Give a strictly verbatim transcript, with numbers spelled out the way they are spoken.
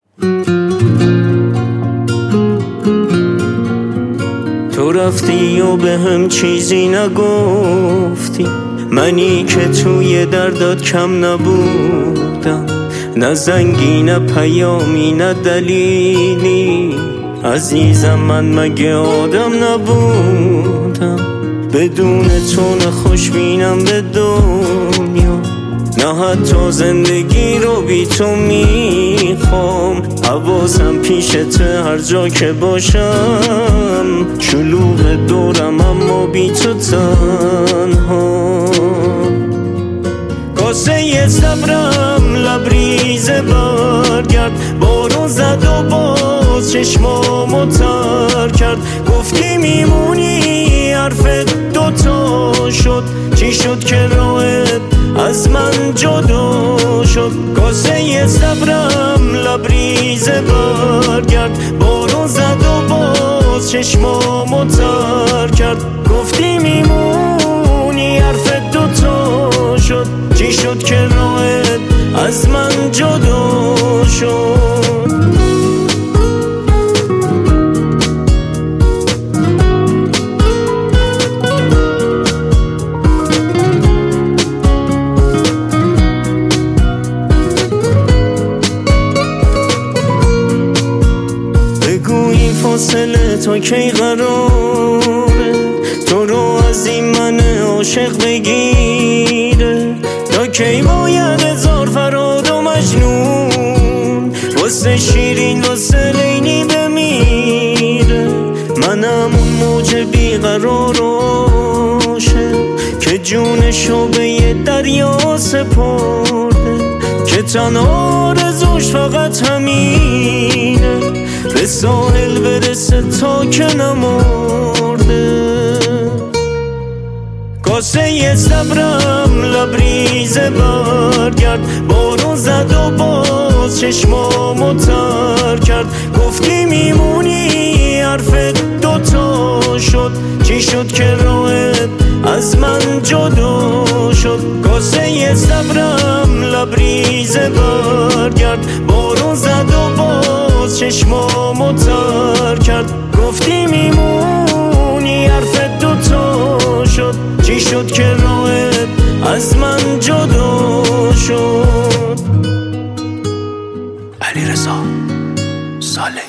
تو رفتی و به هم چیزی نگفتی، منی که توی دردات کم نبودم، نه زنگی نه پیامی نه دلیلی. عزیزم من مگه آدم نبودم، بدون تو نه خوشبینم به دنیا، نه حتی زندگی رو بی تو میخوام. حواسم پیشته هر جا که باشم، شلوغ دورم اما بی تو تنها. کاسه صبرم لبریز برگرد، بارون زد و باز چشمامو تر کرد. گفتی میمونی حرفت دوتا شد، چی شد که راهت از من جدا شد؟ کاسه صبرم لبریز برگرد، بارون زد و باز چشمامو تر کرد. گفتی میمونی حرفت دوتا شد، چی شد که راهت از من جدا شد؟ فاصله تا کی قراره تو رو از این من عاشق بگیره؟ تا کی باید هزار فراد و مجنون واسه شیرین واسه لیلی بمیره؟ منم اون موج بیقرار و عاشق که جونشو به یه دریا سپرده، که تنها آرزوش فقط همینه به ساحل برسه تا که نمرده. کاسه صبرم لبریز برگرد، بارون زد و باز چشمامو تر کرد. گفتی میمونی حرفت دوتا شد، چی شد که راهت از من جدا شد؟ کاسه صبرم لبریز برگرد، بارون زد و باز چشمامو تر کرد. گفتی میمونی حرفت دوتا شد، چی شد که راهت از من جدا شد؟ علیرضا صالحی.